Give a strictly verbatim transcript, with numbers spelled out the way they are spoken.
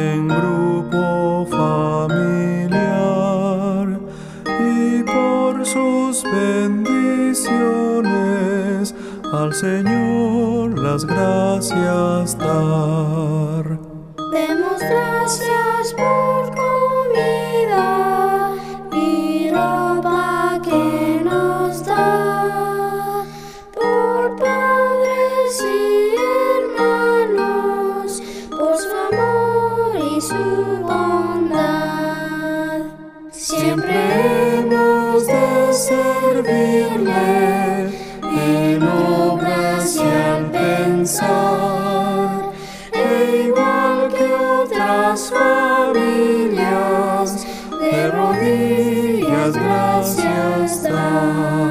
en grupo familiar y por sus bendiciones al Señor las gracias dar. Demos gracias por comida y ropa que nos da, por padres y hermanos, por su amor y su bondad. Siempre hemos de servirle en obras y al pensar, e igual que otras familias, de rodillas gracias dar.